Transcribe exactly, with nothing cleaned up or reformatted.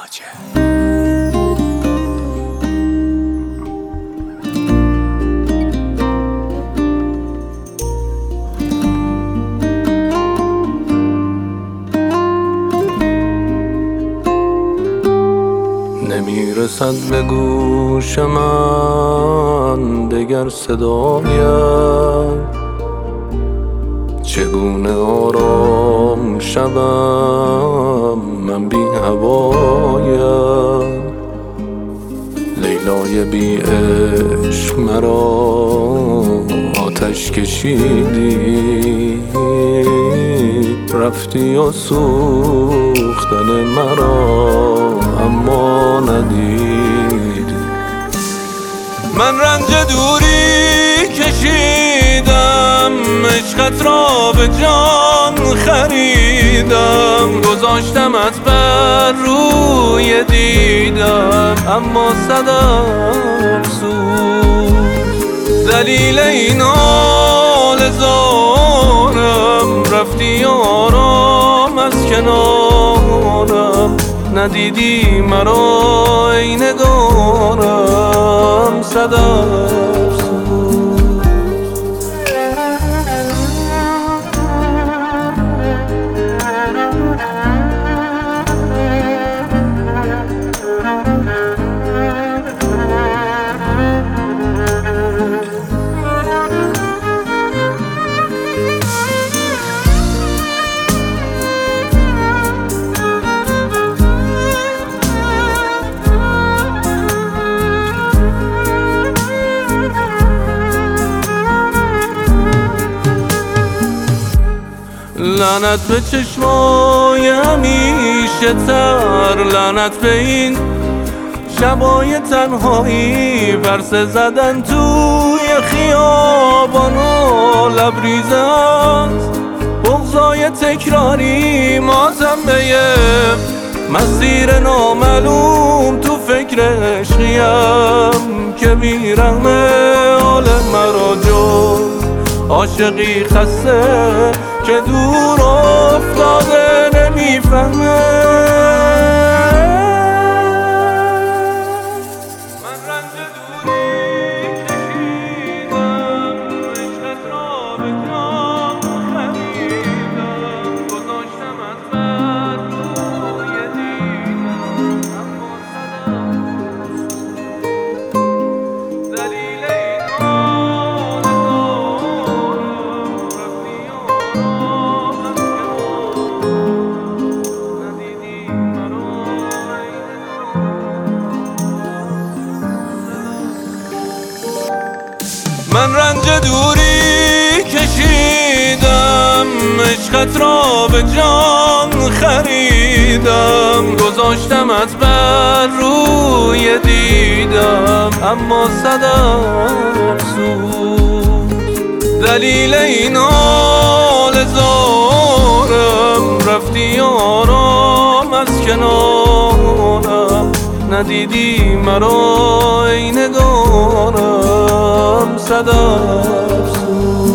خواجه. نمیرسد به گوش من دگر صدایم، چگونه آرام شوم من بی هوایم. لیلای بی عشق مرا آتش کشیدی، رفتی و سوختن مرا اما ندیدی. من رنج دوری کشیدم، عشقت را به جان خریدم، گذاشتمت بر روی دیدم اما صدم سوخت. دلیل این حال زارم، رفتی آرام از کنارم، ندیدی مرا ای نگارم صدم سوخت. لعنت به چشمای همیشه تر، لعنت به این شبای تنهایی، ورسه زدن توی خیابان و لبریزه است بغضای تکراری. ماتم به یه مسیر نامعلوم، تو فکر عشقیم که بیرغم حال مرا جز عاشقی خسته که دور افتاده نمیفهمه. من رنج دوری کشیدم، عشقت را به جان خریدم، گذاشتمت بر روی دیدم اما صدم سوخت. دلیل این حال من رنج دوری کشیدم، عشقت را به جان خریدم، گذاشتمت بر روی دیدم اما صدم سوخت. دلیل این حال زارم، رفتی آرام از کنارم، ندیدی مرا ای نگارم صدم سوخت.